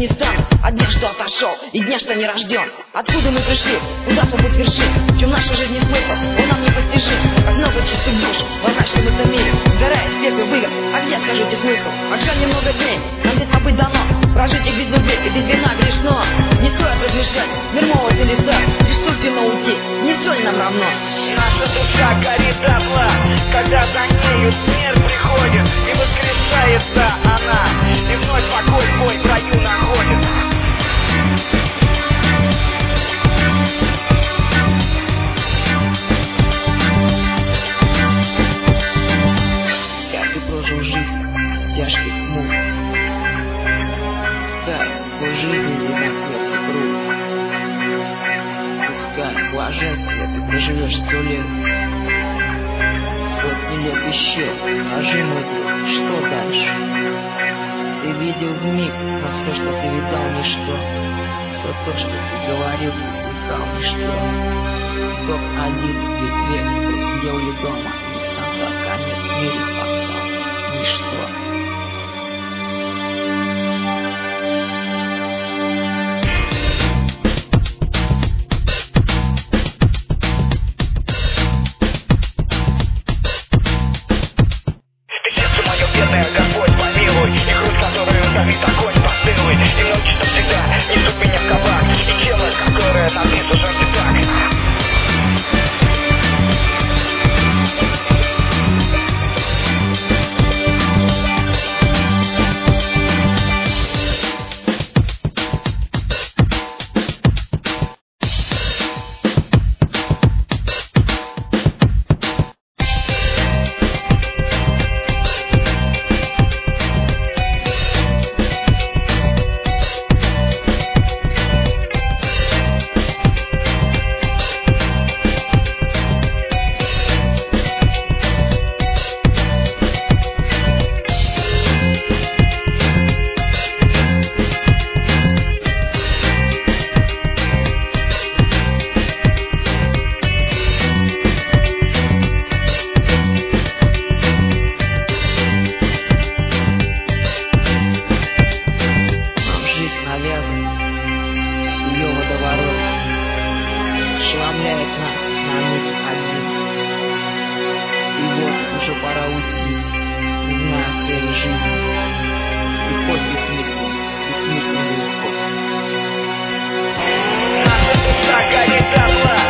не стану от дня, что отошел, и дня, что не рожден. Откуда мы пришли, куда свой путь вершим, в чем наша жизнь и смысл, он нам непостижим. Как много чистых душ в означенном этом мире сгорает в пепле выгод. А где, скажите, смысл? Как жаль, немного дней нам здесь побыть дано, прожить их без любви и без вина грешно. Не стоит размышлять, мир молод или стар, лишь суждено уйти, не соль нам равно. Наша душа горит дотла, когда за нею смерть приходит, и воскрешается она, и вновь покой свой в раю находит. Пускай ты прожил жизнь с тяжких мук, пускай в твоей жизни не замкнется круг, пускай в блаженстве ты проживешь 100 лет, сотни лет еще. Скажи, мой друг, что дальше? Ты видел в миг, но все, что ты видал, ничто. Все то, что ты говорил, не смекал, ничто. Топ один весь век просидел ли дома, без конца в конец в мире спахал ничто. Господь помилуй, и грудь, которую давит огонь постылый, и ночь, что всегда несут меня в кабак, и тело, которое на вес уже не так. Ее водоворот ошеломляет нас на миг один. И вот уже пора уйти, не зная цели жизни. Приход бессмысленный уход. Наша душа горит дотла,